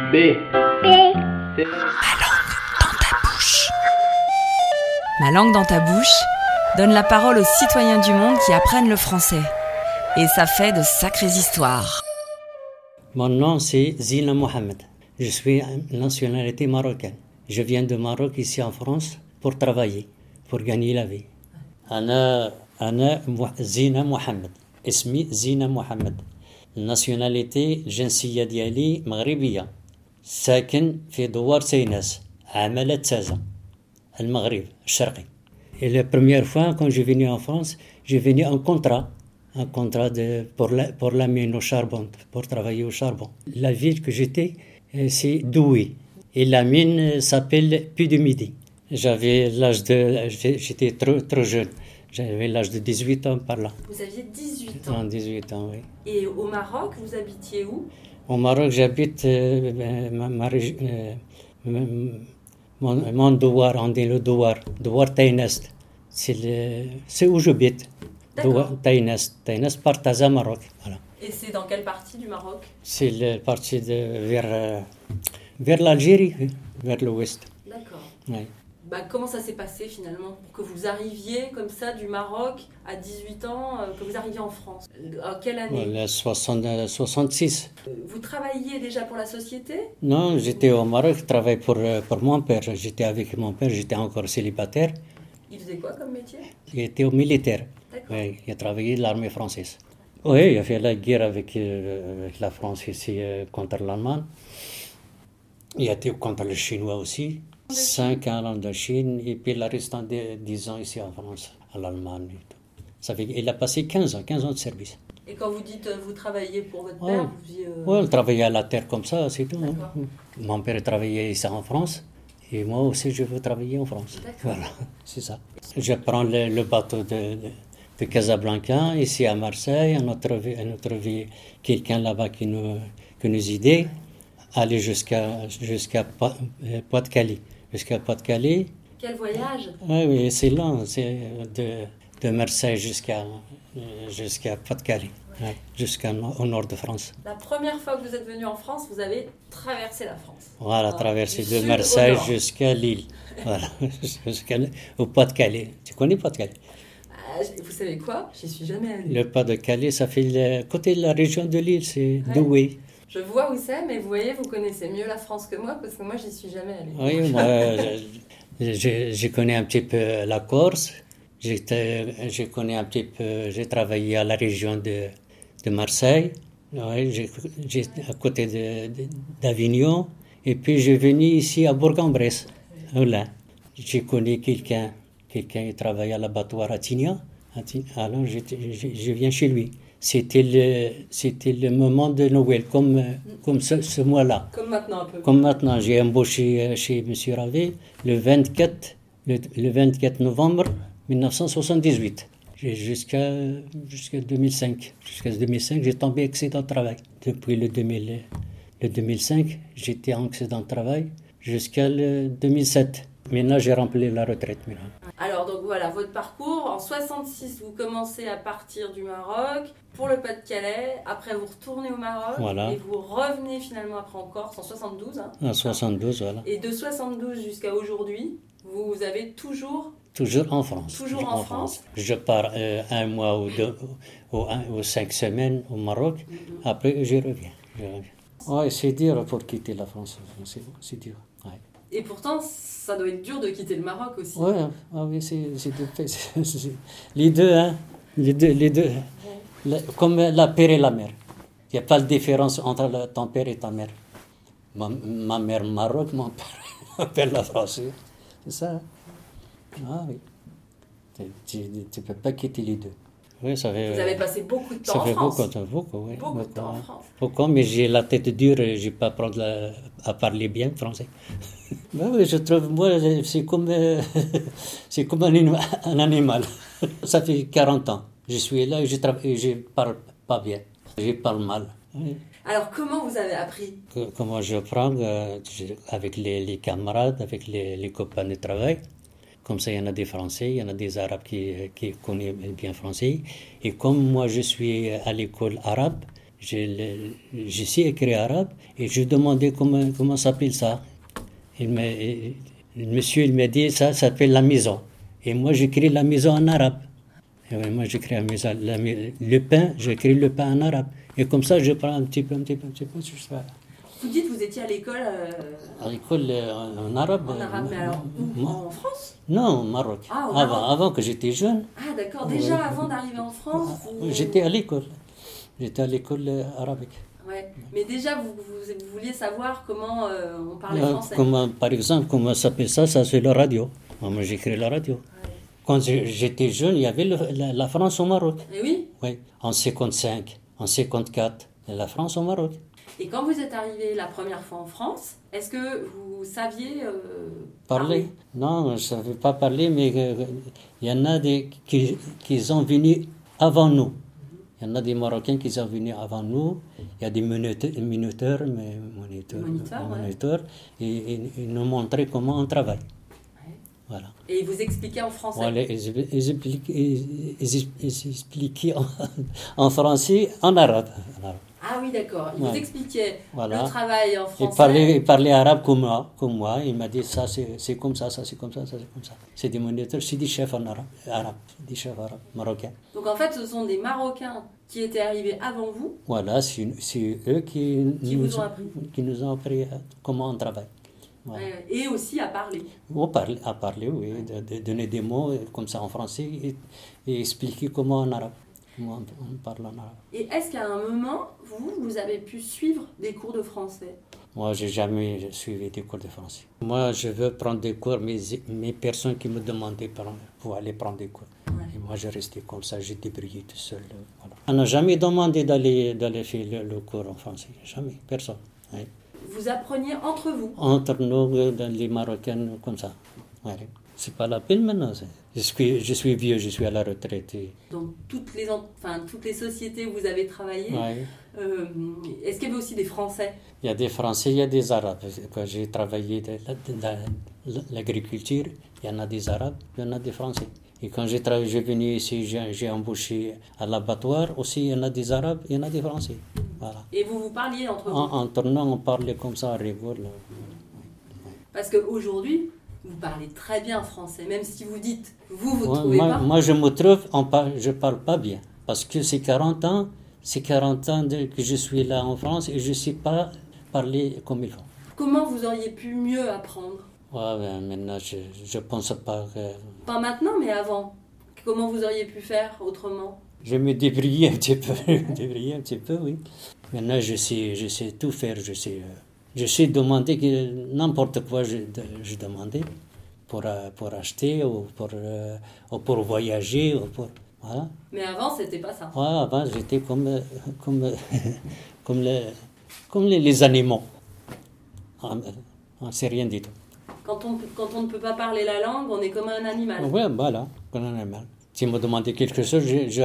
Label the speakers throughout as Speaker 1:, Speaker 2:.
Speaker 1: B.
Speaker 2: Ma langue dans ta bouche. Ma langue dans ta bouche donne la parole aux citoyens du monde qui apprennent le français. Et ça fait de sacrées histoires.
Speaker 3: Mon nom c'est Zina Mohamed. Je suis de nationalité marocaine. Je viens de Maroc ici en France pour travailler, pour gagner la vie. أنا زينة محمد. اسمي زينة محمد. الناسيوناليتي الجنسية ديالي مغربية. ساكن في دوار سيناس. عملة تازة. المغرب الشرقي. Et la première fois quand je venu en France, j'ai venu en contrat pour la mine au charbon, pour travailler au charbon. La ville que j'étais, c'est Douai. Et la mine s'appelle Puy du Midi. J'étais trop jeune. J'avais l'âge de 18 ans par là.
Speaker 4: Vous aviez 18 ans.
Speaker 3: 18 ans, oui.
Speaker 4: Et au Maroc, vous habitiez où?
Speaker 3: Au Maroc, j'habite mon douar, on dit le douar Taïnest. C'est où j'habite. Douar Taïnest par Taza, Maroc. Voilà.
Speaker 4: Et c'est dans quelle partie du Maroc?
Speaker 3: C'est la partie vers l'Algérie, vers l'ouest.
Speaker 4: D'accord.
Speaker 3: Oui.
Speaker 4: Comment ça s'est passé finalement pour que vous arriviez comme ça du Maroc à 18 ans, que vous arriviez en France? À quelle année?
Speaker 3: 66.
Speaker 4: Vous travailliez déjà pour la société?
Speaker 3: Non, j'étais au Maroc, je travaillais pour mon père. J'étais avec mon père, j'étais encore célibataire.
Speaker 4: Il faisait quoi comme métier?
Speaker 3: Il était au militaire.
Speaker 4: D'accord.
Speaker 3: Oui, il a travaillé de l'armée française. Oui, il a fait la guerre avec la France ici contre l'Allemagne. Il a été contre les Chinois aussi. 5 ans en Chine et puis le restant de 10 ans ici en France, à l'Allemagne. Il a passé 15 ans de service.
Speaker 4: Et quand vous dites vous travaillez pour votre père, vous disiez...
Speaker 3: Oui, on travaillait à la terre comme ça, c'est tout. Hein. Mon père travaillait ici en France et moi aussi je veux travailler en France.
Speaker 4: D'accord.
Speaker 3: Voilà, c'est ça. Je prends le bateau de Casablanca ici à Marseille, un autre quelqu'un là-bas qui nous aidait, aller jusqu'à Pas-de-Calais. Jusqu'à Pas-de-Calais.
Speaker 4: Quel voyage?
Speaker 3: Oui, c'est long, c'est de Marseille jusqu'à Pas-de-Calais, ouais, jusqu'au nord de France.
Speaker 4: La première fois que vous êtes venu en France, vous avez traversé la France.
Speaker 3: Voilà, traversé de Marseille jusqu'à Lille, voilà, jusqu'au Pas-de-Calais. Tu connais Pas-de-Calais?
Speaker 4: Vous savez quoi? J'y suis jamais allée.
Speaker 3: Le Pas-de-Calais, ça fait côté de la région de Lille, c'est Douai.
Speaker 4: Je vois où c'est, mais vous voyez, vous connaissez mieux la France que moi, parce que moi, j'y suis jamais allée.
Speaker 3: Oui, moi, je connais un petit peu la Corse. Je connais un petit peu, j'ai travaillé à la région de Marseille. Oui, j'ai à côté d'Avignon. Et puis, je suis venu ici à Bourg-en-Bresse. Voilà. J'ai connu quelqu'un qui travaille à l'abattoir à Tignan. Alors, je viens chez lui. C'était le moment de Noël, comme ce mois-là.
Speaker 4: Comme maintenant un peu.
Speaker 3: Comme maintenant, j'ai embauché chez M. Ravet le 24 novembre 1978. Jusqu'à 2005. Jusqu'à 2005, j'ai tombé accident de travail. Depuis le 2005, j'étais en accident de travail jusqu'à le 2007. Maintenant, j'ai rempli la retraite. Maintenant.
Speaker 4: Alors, donc voilà, votre parcours. En 66, vous commencez à partir du Maroc pour le Pas-de-Calais. Après, vous retournez au Maroc.
Speaker 3: Voilà.
Speaker 4: Et vous revenez finalement après en Corse en 72. Hein,
Speaker 3: en 72, voilà.
Speaker 4: Et de 72 jusqu'à aujourd'hui, vous avez toujours
Speaker 3: en France.
Speaker 4: Toujours en France.
Speaker 3: Je pars un mois ou 2 ou 5 semaines au Maroc. Mm-hmm. Après, je reviens. Ouais, c'est dur pour quitter la France. C'est dur. Ouais.
Speaker 4: Et pourtant, ça doit être dur de quitter le Maroc aussi.
Speaker 3: Ouais, oui, c'est les deux, hein. Les deux. Comme la père et la mère. Il n'y a pas de différence entre ton père et ta mère. Ma mère Maroc, mon père la France. C'est ça. Hein? Ah oui. Tu ne peux pas quitter les deux. Oui,
Speaker 4: Vous avez passé beaucoup de temps en France.
Speaker 3: Ça fait beaucoup, oui.
Speaker 4: Beaucoup de temps en France.
Speaker 3: Beaucoup, mais j'ai la tête dure et je ne vais pas apprendre à parler bien français. Oui, je trouve, moi, c'est comme un animal. Ça fait 40 ans. Je suis là et je ne parle pas bien. Je parle mal. Oui.
Speaker 4: Alors, comment vous avez appris?
Speaker 3: Comment je apprends? Avec les camarades, avec les copains de travail. Comme ça, il y en a des Français, il y en a des Arabes qui connaissent bien français. Et comme moi, je suis à l'école arabe, je sais écrire arabe et je demandais comment s'appelle ça. Le monsieur il m'a dit ça s'appelle la maison. Et moi j'écris la maison en arabe. Et moi j'écris la maison, le pain, j'écris le pain en arabe. Et comme ça je prends un petit peu, je sais pas.
Speaker 4: Vous dites que vous étiez à l'école
Speaker 3: À l'école en arabe.
Speaker 4: En arabe, mais alors où? En France?
Speaker 3: Non, au Maroc.
Speaker 4: Ah, au Maroc.
Speaker 3: Avant que j'étais jeune.
Speaker 4: Ah d'accord, déjà avant d'arriver en France
Speaker 3: J'étais à l'école. J'étais à l'école arabique.
Speaker 4: Ouais. Mais déjà vous vouliez savoir comment on parlait français.
Speaker 3: Par exemple, comment s'appelle ça? Ça c'est la radio. Moi j'écris la radio. Ouais. Quand j'étais jeune, il y avait la France au Maroc.
Speaker 4: Et oui?
Speaker 3: Oui, en 55, en 54, la France au Maroc.
Speaker 4: Et quand vous êtes arrivé la première fois en France, est-ce que vous saviez
Speaker 3: parler? Non, je ne savais pas parler, mais il y en a qui sont venus avant nous. Il y en a des Marocains qui sont venus avant nous. Il y a des moniteurs, et ils nous montraient comment on travaille. Ouais. Voilà.
Speaker 4: Et ils vous expliquaient en français?
Speaker 3: Voilà, ils expliquaient en français, en arabe.
Speaker 4: Ah oui, d'accord. Il vous expliquait
Speaker 3: voilà.
Speaker 4: Le travail en français.
Speaker 3: Il parlait arabe comme moi. Il m'a dit ça c'est comme ça, ça c'est comme ça, ça c'est comme ça. C'est des moniteurs, c'est des chefs en arabe, des chefs arabes marocains.
Speaker 4: Donc en fait, ce sont des Marocains qui étaient arrivés avant vous.
Speaker 3: Voilà, c'est eux qui nous ont appris comment on travaille.
Speaker 4: Voilà. Et aussi à parler.
Speaker 3: À parler, oui, de donner des mots comme ça en français et expliquer comment en arabe. On parle en arabe.
Speaker 4: Et est-ce qu'à un moment, vous avez pu suivre des cours de français?
Speaker 3: Moi, j'ai jamais suivi des cours de français. Moi, je veux prendre des cours, mais personnes qui me demandaient pour aller prendre des cours. Ouais. Et moi, je restais comme ça, j'ai débrouillé tout seul. Voilà. On n'a jamais demandé d'aller faire le cours en français. Jamais, personne. Ouais.
Speaker 4: Vous appreniez entre vous?
Speaker 3: Entre nous, dans les Marocains, comme ça. Ouais. C'est pas la peine maintenant. Je suis vieux, je suis à la retraite.
Speaker 4: Dans toutes les sociétés où vous avez travaillé, est-ce qu'il y avait aussi des Français?
Speaker 3: Il y a des Français, il y a des Arabes. Quand j'ai travaillé dans l'agriculture, il y en a des Arabes, il y en a des Français. Et quand j'ai venu ici, j'ai embauché à l'abattoir, aussi il y en a des Arabes, il y en a des Français. Voilà.
Speaker 4: Et vous parliez entre vous?
Speaker 3: Entre nous, on parlait comme ça, on rigole.
Speaker 4: Parce qu'aujourd'hui, vous parlez très bien français, même si vous dites, vous trouvez pas.
Speaker 3: Moi, je me trouve, je parle pas bien. Parce que c'est 40 ans que je suis là en France et je ne sais pas parler comme il faut.
Speaker 4: Comment vous auriez pu mieux apprendre?
Speaker 3: Maintenant, je ne pense pas que...
Speaker 4: Pas maintenant, mais avant. Comment vous auriez pu faire autrement?
Speaker 3: Je me débrouillais un petit peu, oui. Maintenant, je sais tout faire, je sais demander n'importe quoi je demandais pour acheter ou pour voyager. Voilà.
Speaker 4: Mais avant, c'était pas ça.
Speaker 3: Ouais, avant, j'étais comme les animaux. On ne sait rien du tout.
Speaker 4: Quand on ne peut pas parler la langue, on est comme un animal.
Speaker 3: Oui, voilà, comme un animal. Si me demandez quelque chose,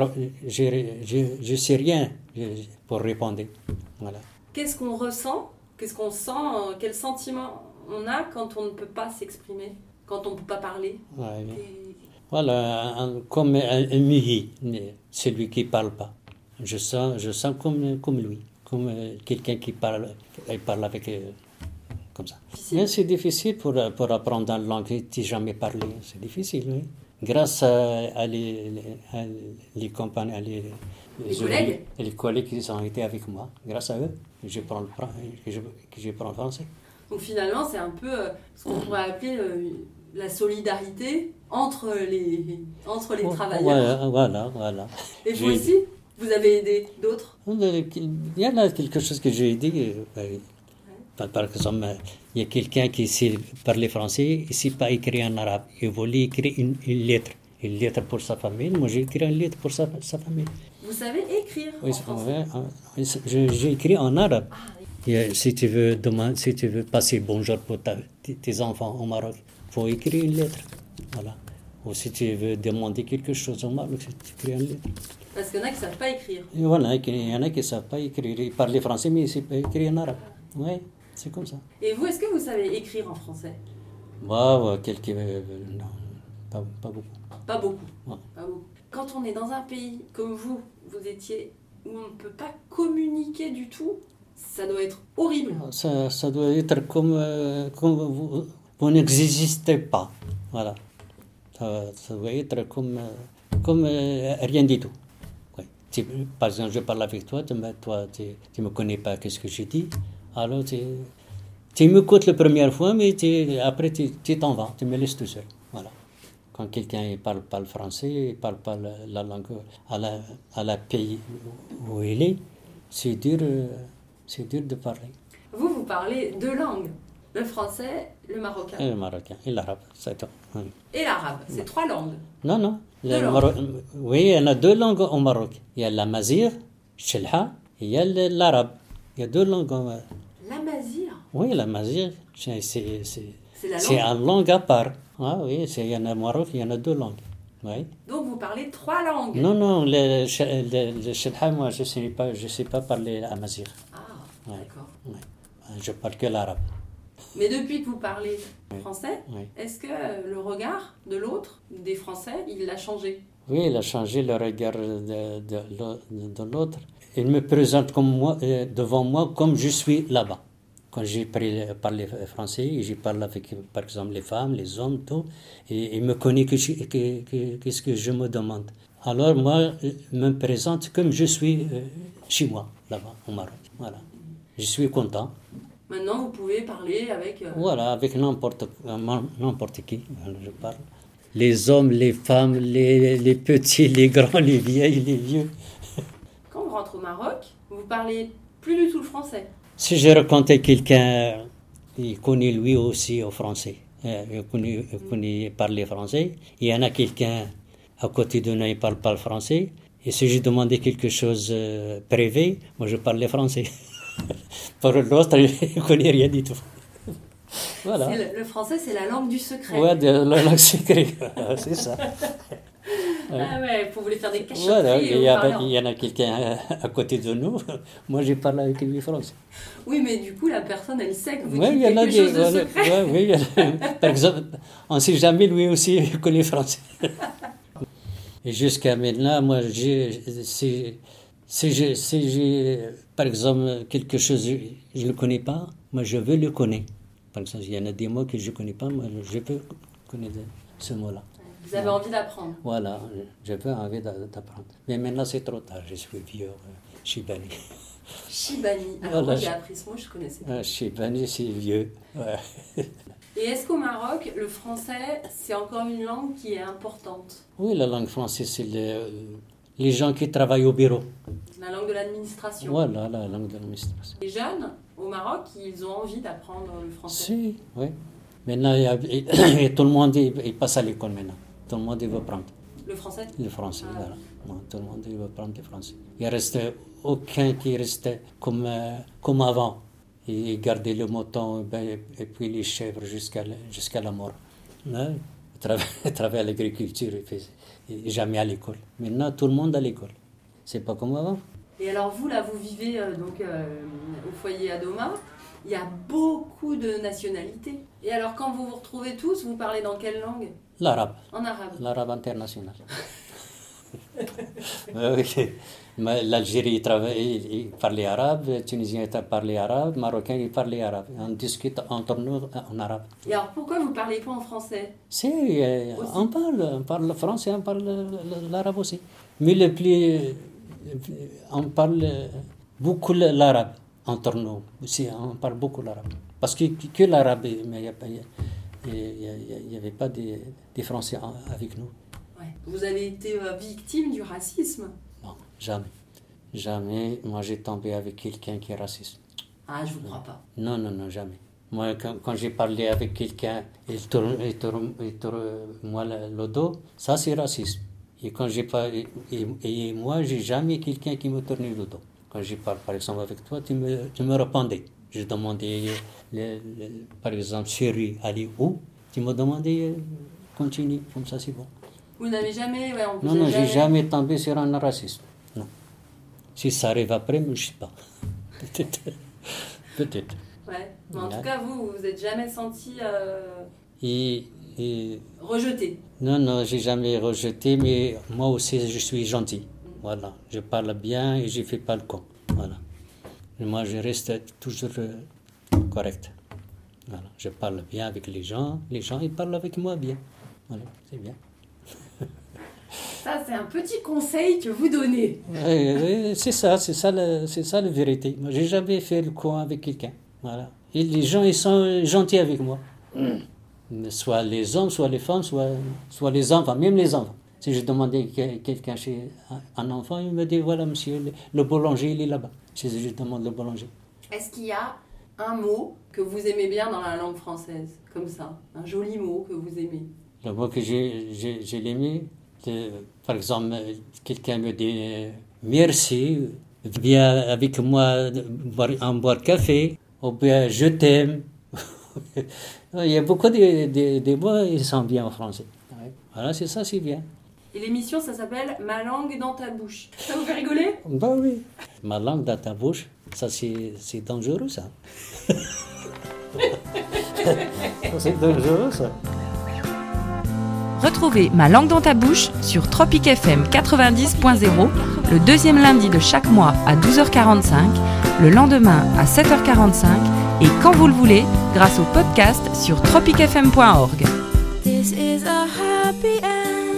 Speaker 3: je sais rien pour répondre. Voilà.
Speaker 4: Qu'est-ce qu'on ressent? Qu'est-ce qu'on sent? Quel sentiment on a quand on ne peut pas s'exprimer? Quand on ne peut pas parler?
Speaker 3: Ouais. Voilà, comme un muet, celui qui ne parle pas. Je sens comme lui, comme quelqu'un qui parle avec... comme ça. Mais c'est difficile pour apprendre une langue que tu n'as jamais parlé. C'est difficile, oui. Grâce à les compagnies, les collègues qui ont été avec moi, grâce à eux, je prends le français.
Speaker 4: Donc finalement, c'est un peu ce qu'on pourrait appeler la solidarité entre les travailleurs.
Speaker 3: Voilà.
Speaker 4: Et vous aussi, vous avez aidé d'autres?
Speaker 3: Il y en a quelque chose que j'ai aidé. Par exemple, il y a quelqu'un qui sait parler français, il ne sait pas écrire en arabe. Il voulait écrire une lettre pour sa famille. Moi, j'ai écrit une lettre pour sa famille.
Speaker 4: Vous savez écrire en français?
Speaker 3: Oui, j'ai écrit en arabe. Et si tu veux passer bonjour pour tes enfants au Maroc, il faut écrire une lettre. Voilà. Ou si tu veux demander quelque chose au Maroc, tu écris une lettre.
Speaker 4: Parce qu'il y en a qui ne savent pas écrire.
Speaker 3: Et voilà, il y en a qui ne savent pas écrire. Ils parlent français, mais ils ne savent pas écrire en arabe. Oui, c'est comme ça.
Speaker 4: Et vous, est-ce que vous savez écrire en français?
Speaker 3: Non, pas beaucoup.
Speaker 4: Pas beaucoup.
Speaker 3: Ouais.
Speaker 4: Pas beaucoup. Quand on est dans un pays comme vous étiez où on ne peut pas communiquer du tout, ça doit être horrible.
Speaker 3: Ça doit être comme vous n'existez pas. Voilà. Ça doit être comme rien du tout. Ouais. Par exemple, je parle avec toi, tu me connais pas, qu'est-ce que je dis? Alors, tu m'écoutes la première fois, mais après, tu t'en vas, tu me laisses tout seul. Voilà. Quand quelqu'un ne parle pas le français, il ne parle pas la langue à la pays où il est, c'est dur de parler.
Speaker 4: Vous parlez deux langues, le français, le marocain.
Speaker 3: Et le marocain, et l'arabe, c'est tout. Oui.
Speaker 4: Et l'arabe, c'est trois langues.
Speaker 3: Non.
Speaker 4: Deux langues.
Speaker 3: Oui, il y en a deux langues au Maroc. Il y a l'amazigh, Chelha, et il y a l'arabe. Il y a deux langues.
Speaker 4: L'amazigh.
Speaker 3: Oui, l'amazigh, c'est
Speaker 4: la langue.
Speaker 3: une langue à part. Ah oui, il y en a au Maroc, il y en a deux langues. Oui.
Speaker 4: Donc vous parlez trois langues.
Speaker 3: Non, le Chelha, moi, je sais pas parler amazigh.
Speaker 4: Ah,
Speaker 3: Ouais.
Speaker 4: d'accord.
Speaker 3: Oui. Je parle que l'arabe.
Speaker 4: Mais depuis que vous parlez français,
Speaker 3: Oui.
Speaker 4: est-ce que le regard de l'autre, des Français, il l'a changé?
Speaker 3: Oui, il a changé le regard de l'autre. Il me présente devant moi comme je suis là-bas. Quand j'ai parlé français, je parle avec, par exemple, les femmes, les hommes, tout, et il me connaît qu'est-ce que je me demande. Alors moi, il me présente comme je suis chez moi, là-bas, au Maroc. Voilà. Je suis content.
Speaker 4: Maintenant, vous pouvez parler avec...
Speaker 3: Voilà, avec n'importe qui, je parle. Les hommes, les femmes, les petits, les grands, les vieilles, les vieux.
Speaker 4: Quand vous rentrez au Maroc, vous parlez plus du tout le français.
Speaker 3: Si je racontais quelqu'un, il connaît lui aussi au français, il connaît parler français, il y en a quelqu'un à côté de nous, il ne parle pas le français, et si je demandais quelque chose privé, moi je parlais français. Pour l'autre, il ne connaît rien du tout. Voilà.
Speaker 4: Le français, c'est la langue du secret.
Speaker 3: Ouais, la langue secrète, c'est ça.
Speaker 4: Ah ouais, pour vous les faire des cachotteries.
Speaker 3: Voilà,
Speaker 4: et
Speaker 3: il y en a quelqu'un à côté de nous, moi j'ai parlé avec lui français.
Speaker 4: Oui, mais du coup, la personne, elle sait que vous
Speaker 3: Ouais,
Speaker 4: dites
Speaker 3: il y en a
Speaker 4: quelque chose de secret.
Speaker 3: oui, par exemple, on ne sait jamais, lui aussi, il connaît français. Et jusqu'à maintenant, moi, si j'ai, par exemple, quelque chose, je ne le connais pas, moi, je veux le connaître. Par exemple, il y en a des mots que je ne connais pas, moi, je peux connaître ce mot-là.
Speaker 4: Vous avez envie d'apprendre.
Speaker 3: Voilà, je veux envie d'apprendre. Mais maintenant, c'est trop tard, je suis vieux, Chibani.
Speaker 4: Chibani. Alors
Speaker 3: Voilà,
Speaker 4: moi, j'ai appris ce mot, je ne connaissais pas.
Speaker 3: Chibani, c'est vieux. Ouais.
Speaker 4: Et est-ce qu'au Maroc, le français, c'est encore une langue qui est importante?
Speaker 3: Oui, la langue française, c'est les gens qui travaillent au bureau.
Speaker 4: La langue de l'administration.
Speaker 3: Voilà, la langue de l'administration.
Speaker 4: Les jeunes, au Maroc, ils ont envie d'apprendre le français.
Speaker 3: Si, oui. Maintenant, tout le monde il passe à l'école maintenant. Tout le monde il veut prendre
Speaker 4: Le français?
Speaker 3: le français.
Speaker 4: Ah.
Speaker 3: Voilà. Non, tout le monde il veut prendre le français. Il ne reste aucun qui reste comme avant. Il gardait le mouton et puis les chèvres jusqu'à la mort. Ouais. À travers l'agriculture, il jamais à l'école. Maintenant, tout le monde à l'école. C'est pas comme avant.
Speaker 4: Et alors vous, là, vous vivez au foyer à Doma. Il y a beaucoup de nationalités. Et alors, quand vous vous retrouvez tous, vous parlez dans quelle langue?
Speaker 3: L'arabe.
Speaker 4: En arabe.
Speaker 3: L'arabe international. Oui. L'Algérie, il parlait arabe, le Tunisien parlait arabe, le Marocain, il parlait arabe. On discute entre nous en arabe.
Speaker 4: Et alors, pourquoi vous ne parlez pas en français?
Speaker 3: Si, on parle le français, on parle l'arabe aussi. Mais on parle beaucoup l'arabe entre nous. Aussi, on parle beaucoup l'arabe. Parce que l'arabe, mais il n'y avait pas des Français avec nous.
Speaker 4: Ouais. Vous avez été victime du racisme?
Speaker 3: Non, jamais. Jamais, moi j'ai tombé avec quelqu'un qui est raciste.
Speaker 4: Ah, je vous crois pas.
Speaker 3: Non, jamais. Moi, quand j'ai parlé avec quelqu'un, il tourne moi le dos, ça c'est racisme. Et quand j'ai pas, et moi, j'ai jamais quelqu'un qui me tourne le dos. Quand je parle par exemple avec toi, tu me répondais. Je demandais, par exemple, chérie, allez où? Tu me demandais, continue, comme ça c'est bon.
Speaker 4: Vous n'avez jamais... Ouais,
Speaker 3: Non, j'ai jamais tombé sur un racisme. Non. Si ça arrive après, je ne sais pas. Peut-être.
Speaker 4: Ouais. Mais en tout cas, vous n'êtes jamais senti
Speaker 3: Et
Speaker 4: rejeté?
Speaker 3: Non, j'ai jamais rejeté, mais moi aussi, je suis gentil. Voilà, je parle bien et je ne fais pas le con. Voilà. Et moi, je reste toujours correct. Voilà. Je parle bien avec les gens ils parlent avec moi bien. Voilà, c'est bien.
Speaker 4: Ça, c'est un petit conseil que vous donnez.
Speaker 3: C'est ça la vérité. Moi, j'ai jamais fait le con avec quelqu'un. Voilà. Et les gens, ils sont gentils avec moi. Soit les hommes, soit les femmes, soit les enfants, même les enfants. Si je demandais quelqu'un chez un enfant, il me dit, voilà, monsieur, le boulanger, il est là-bas. Je demande le boulanger.
Speaker 4: Est-ce qu'il y a un mot que vous aimez bien dans la langue française, comme ça, un joli mot que vous aimez?
Speaker 3: Le mot que j'ai aimé, par exemple, quelqu'un me dit merci, viens avec moi boire café, ou bien je t'aime. Il y a beaucoup de mots, ils sont bien en français. Voilà, c'est ça, c'est bien.
Speaker 4: Et l'émission, ça s'appelle Ma langue dans ta bouche. Ça vous fait rigoler?
Speaker 3: Bah oui. Ma langue dans ta bouche, ça c'est dangereux, ça. C'est dangereux, ça.
Speaker 2: Retrouvez Ma langue dans ta bouche sur Tropic FM 90.0 le deuxième lundi de chaque mois à 12h45, le lendemain à 7h45 et quand vous le voulez grâce au podcast sur tropicfm.org.
Speaker 1: This is a happy end.